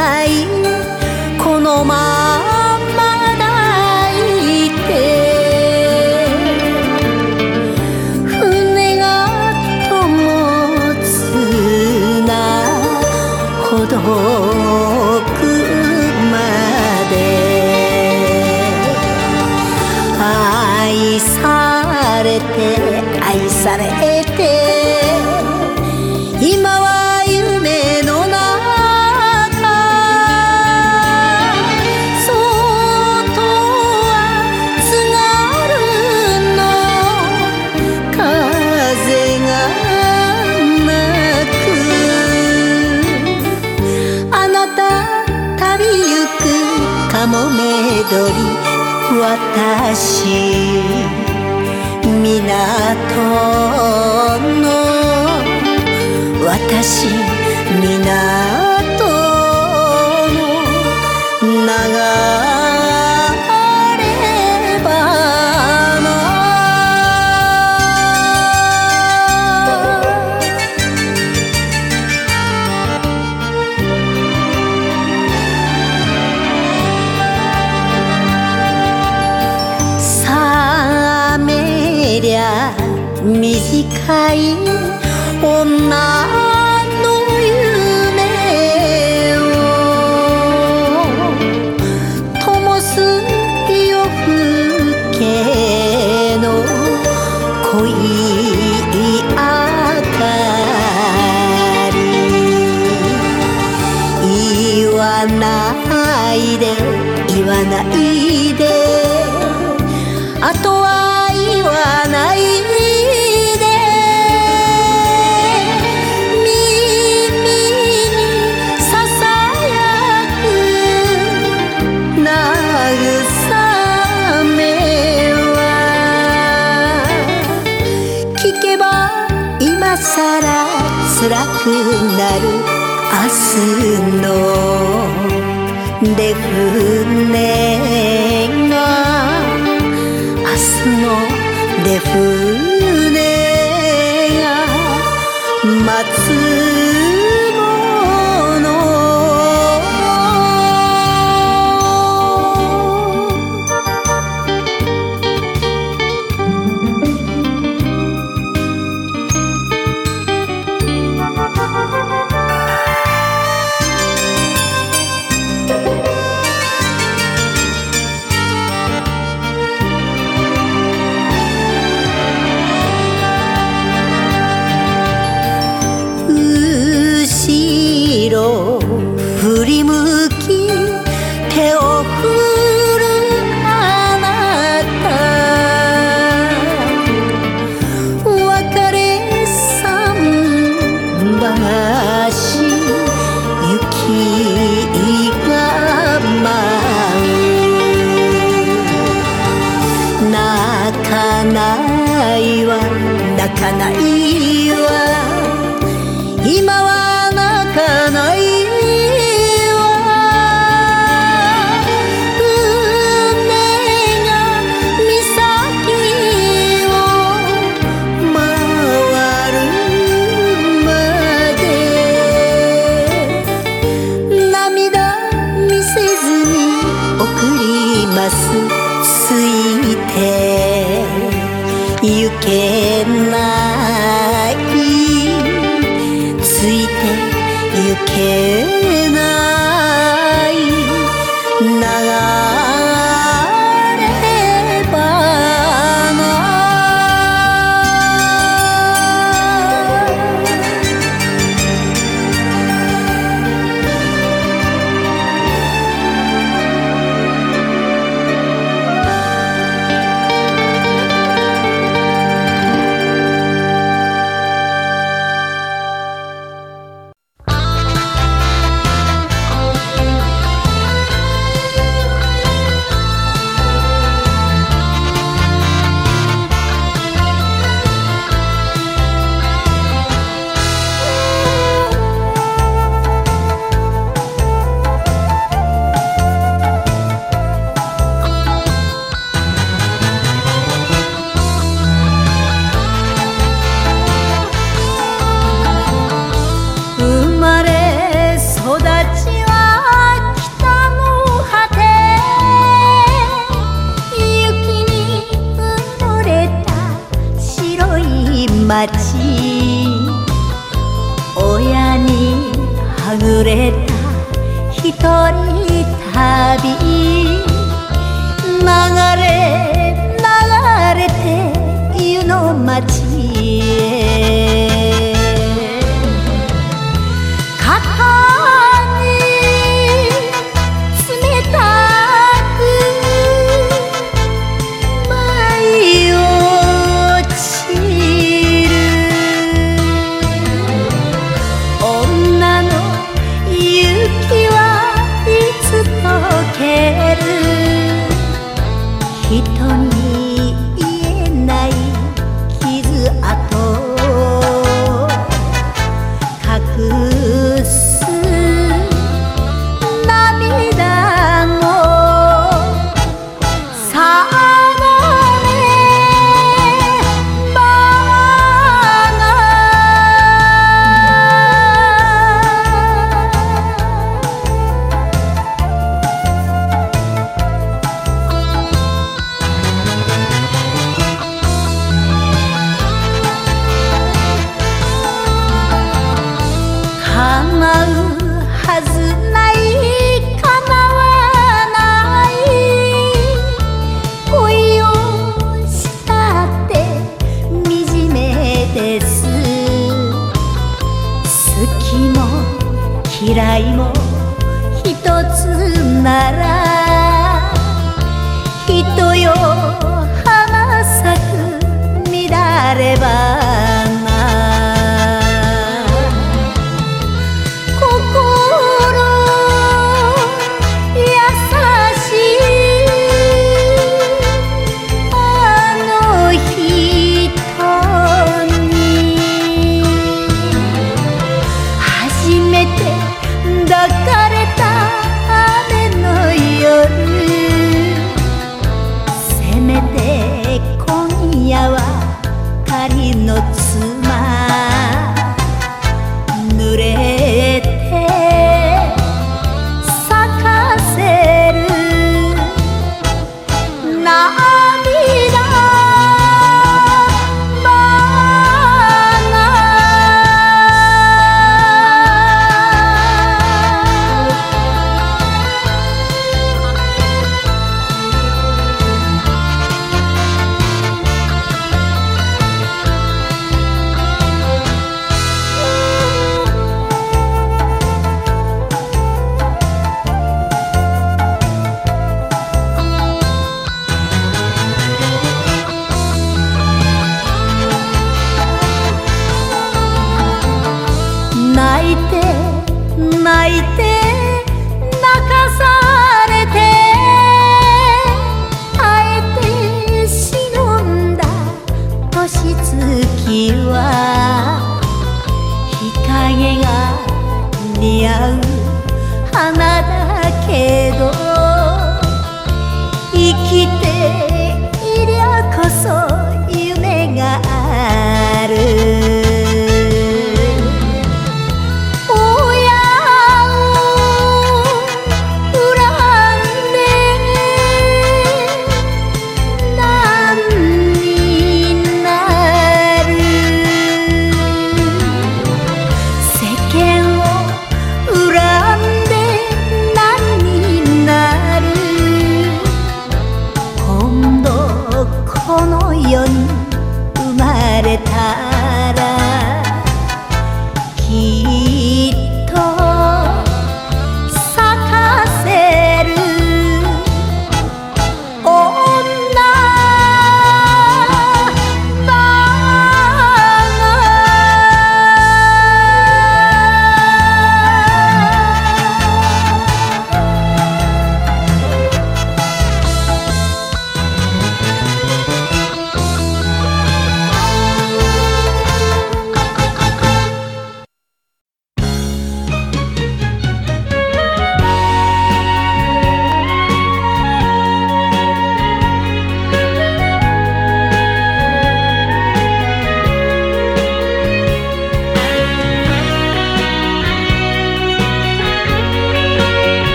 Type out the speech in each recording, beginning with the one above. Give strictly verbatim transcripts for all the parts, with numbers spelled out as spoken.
ないこのまま抱いて船が友綱ほどくまで愛されて愛されて今は夢の中外は津軽の風が鳴くあなた旅行くかもめどり私港の私港の流れ花冷めりゃ短い女ないで言わないであとは言わないで耳にささやく慰めは聞けば今さら辛くなる明日の出船が明日の出船が待つもの振り向き手を振るあなた別れ桟橋雪が舞う泣かないわ泣かないわ今は泣かないついてゆけないついてゆけない流れ花れた一人旅流れ流れて湯の町へ肩に冷たく舞い落ちる女の雪はいつ溶ける人に言えない傷跡隠す涙のさがれ叶うはずない叶わない恋をしたって惨めです好きも嫌いも一つなら人よ花咲く乱れ花抱かれた雨の夜せめて今夜は仮の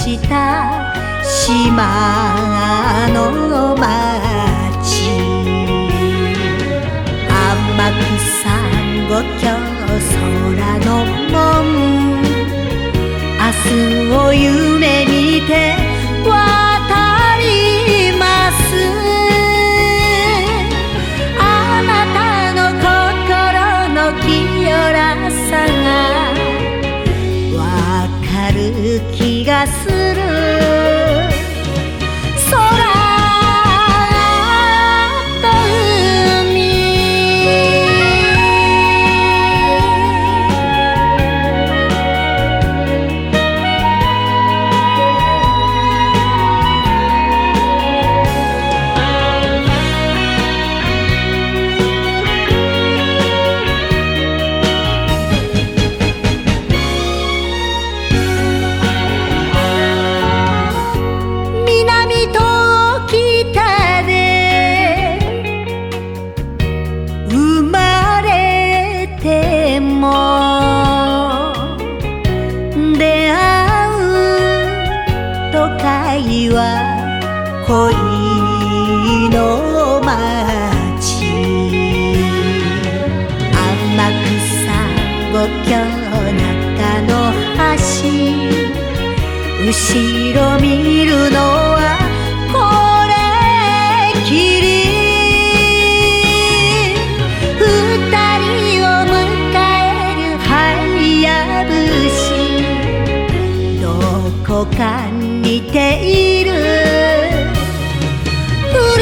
した島の町、天草五峡空の門、明日を夢見て渡ります。あなたの心の清らさがわかる気がする。出会う都会は恋の街、天草五峡中の橋、後ろ見るのはこれきり。二人を迎えるハヤブシ、どこか似ている。ふる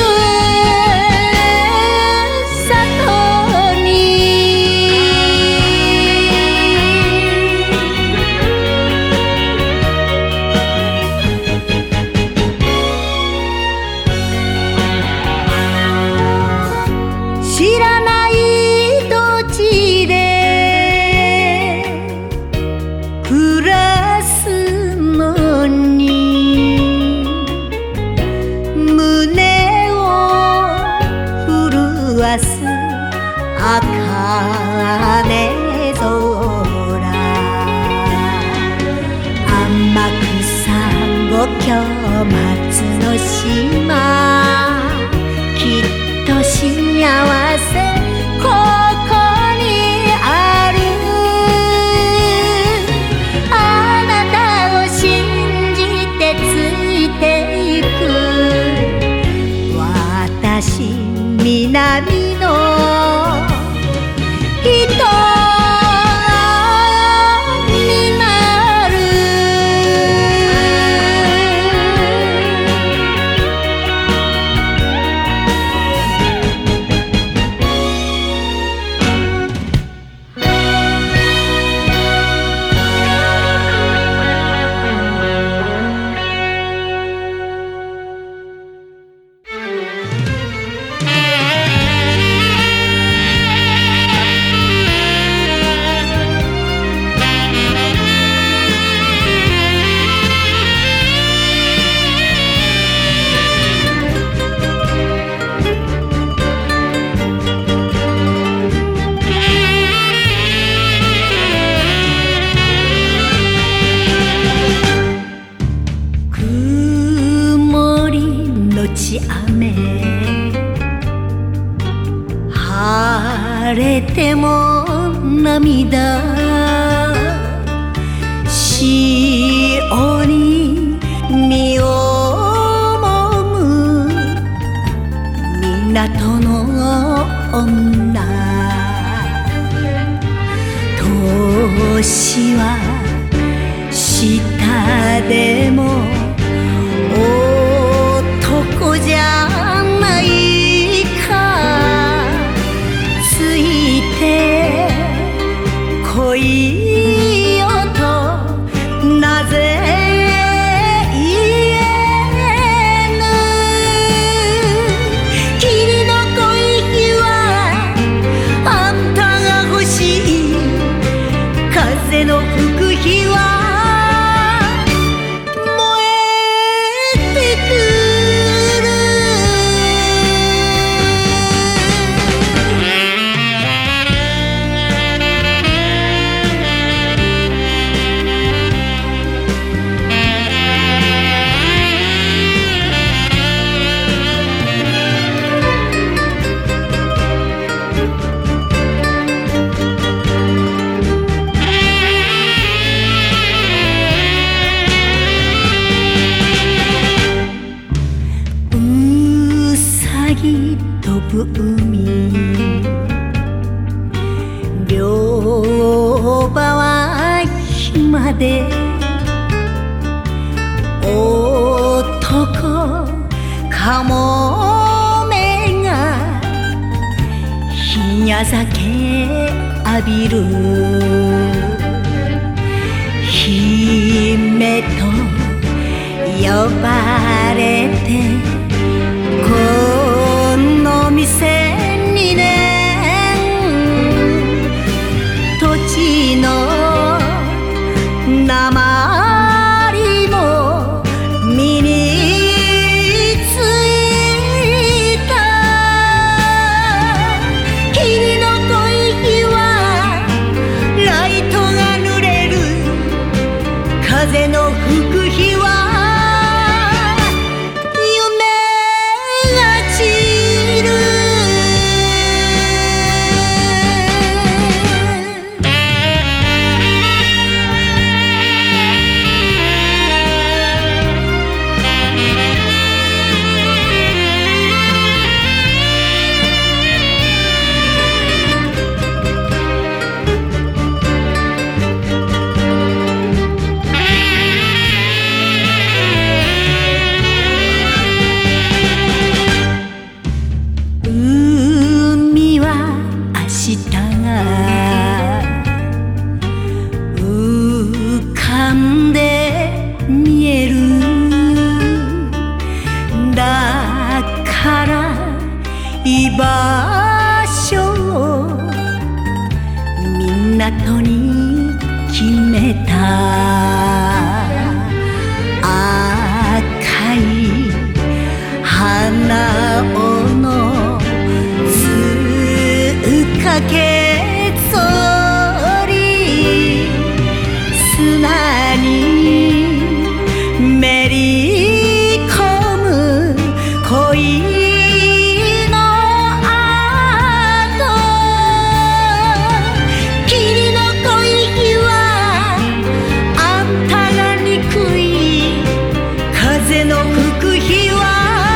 さとに知らない土地で暮らすのに、胸を震わす茜空、天草五峡松の島、きっと幸せここにある。あなたを信じてついてゆく、私南の人になる。曇りのち雨、晴れても涙、潮に身をもむ港の女、年は下でも男じゃないか、ついてこいよとなぜ言えぬ。君の恋はあんたが欲しい、風の吹く日は燃で男かもめが火や酒浴びる姫と呼ばれてこの店にね土地の鉛も身についた霧の濃い日はライトが濡れる風の吹く日は浮かんで見えるだから居場所を港に決めた赤い花緒のつかけそり砂にめり込む恋の跡霧の濃い日はあんたが憎い風の吹く日は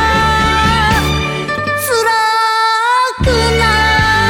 辛くな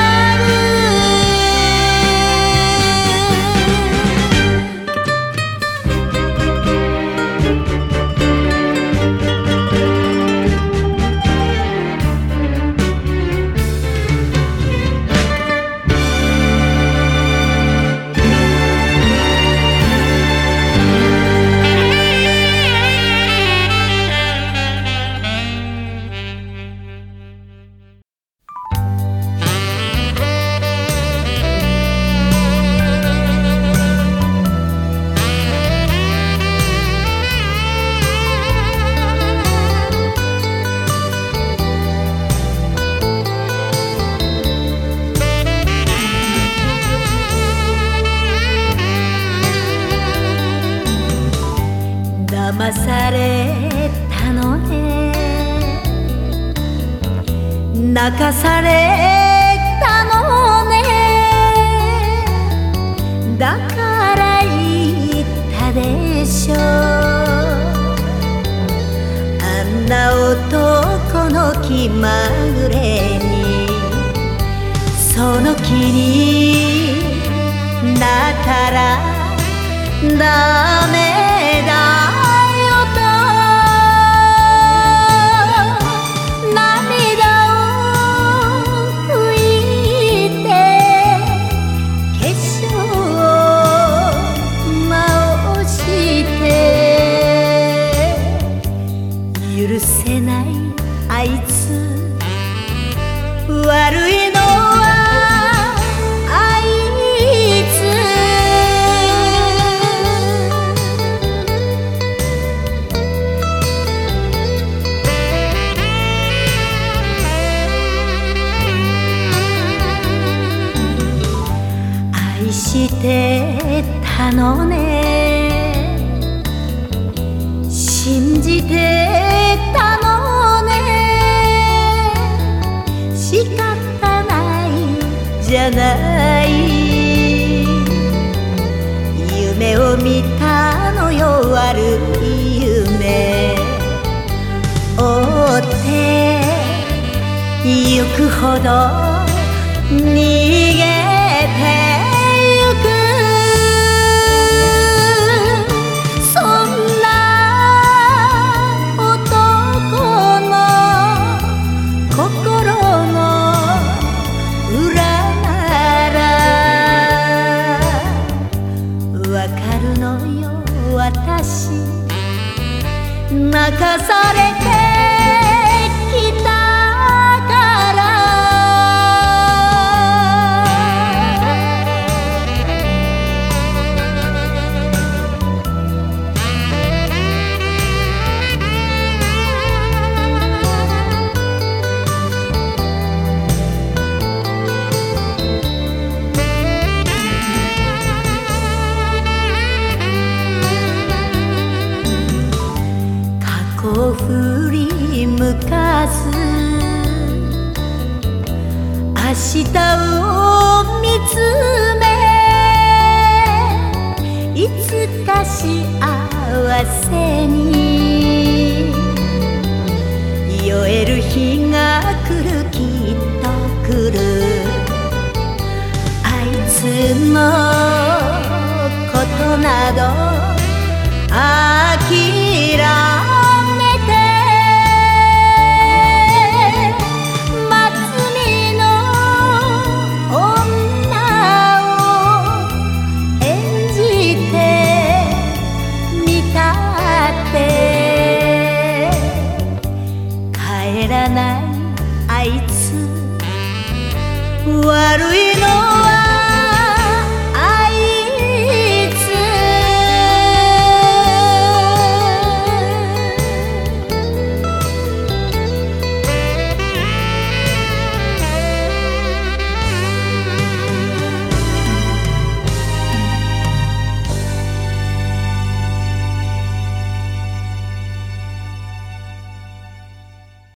騙されたのね泣かされたのねだから言ったでしょあんな男の気まぐれにその気になったらダメだ許せないあいつ悪いのはあいつ愛してたのね信じてたのね仕方ないじゃない夢を見たのよ悪い夢追ってゆくほど逃げてゆくされてきたから振り向かず明日を見つめいつか幸せに酔える日が来るきっと来る